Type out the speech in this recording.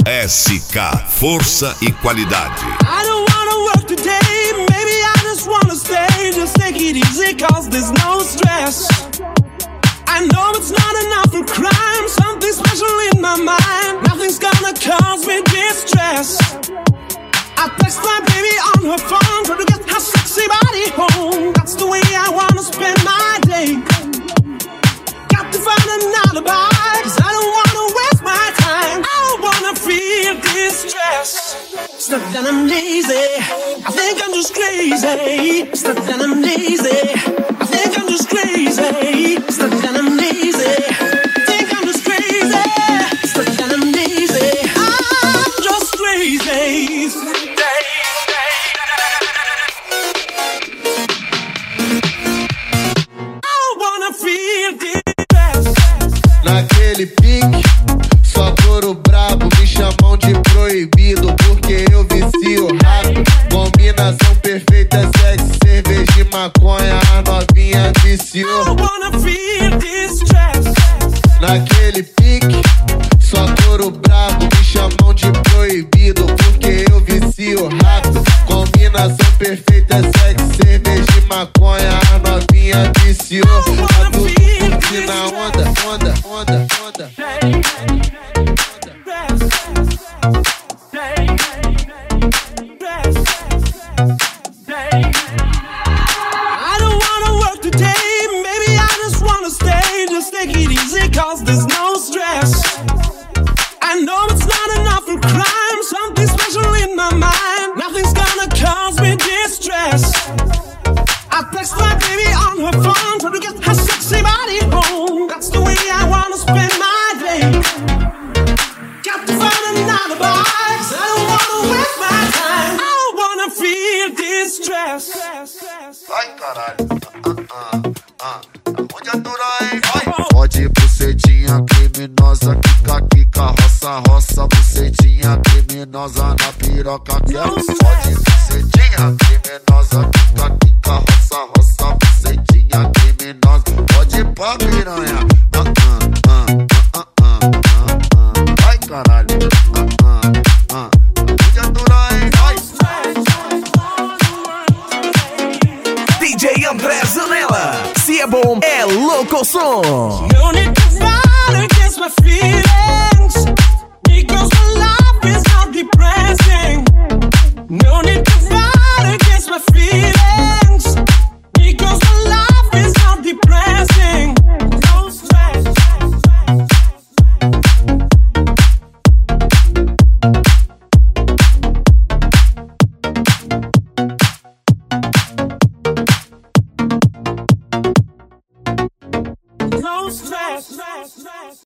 SK, força e qualidade. I don't wanna work today, maybe I just wanna stay. Just take it easy cause there's no stress. I know it's not enough for crime, something special in my mind. Nothing's gonna cause me distress. I text my baby on her phone, try to get her sexy body home. That's the way I wanna spend my day. Got to find an alibi, cause I don't wanna waste my time. I don't wanna feel distress. It's not that I'm lazy, I think I'm just crazy. It's not that I'm lazy, I think I'm just crazy. It's not that I'm lazy, I think I'm just crazy. It's not that I'm lazy, I'm just crazy. I don't wanna feel distress. Naquele pique, só couro brabo. Me chamam de proibido porque eu vicio rápido. Combinação perfeita, sexo, cerveja e maconha. A novinha I viciou. don't wanna feel distress. Naquele pique, só couro brabo. Me chamam de proibido porque eu vicio rápido. Combinação perfeita, sexo, cerveja e maconha. A novinha viciou. Tá tudo curtindo na onda, onda, onda, onda. I don't wanna work today, maybe I just wanna stay. Just take it easy cause there's no stress. I know it's not enough for crime, something special in my mind. Nothing's gonna cause me distress. I text my baby on her phone, try to get her sexy body home. That's the way I wanna spend my day. Got to find an alibi, cause I don't wanna waste my time. I don't wanna feel distress. Ai, caralho. Onde aturar, hein? Pode bucetinha criminosa, quica, quica, roça, roça, bucetinha criminosa na piroca. Pode bucetinha criminosa, quica, quica, roça, roça, bucetinha criminosa. Pode pá, piranha. Ai, caralho. Onde aturar, hein? DJ André Zanella, se é bom, é louco som. No need to fight against my feelings, because my life is not depressing. No need to fight against my feelings, because my life is not depressing. No stress. No stress.